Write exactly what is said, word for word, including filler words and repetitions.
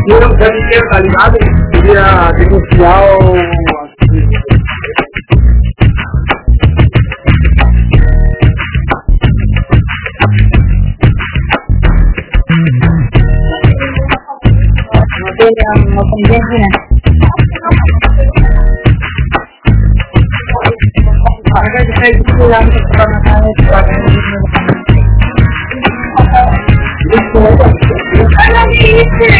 eu deve ter, tá ligado? Queria denunciar o... Não tem gente, né? Agora de sair de lá no programa na casa de trabalho. Olha isso!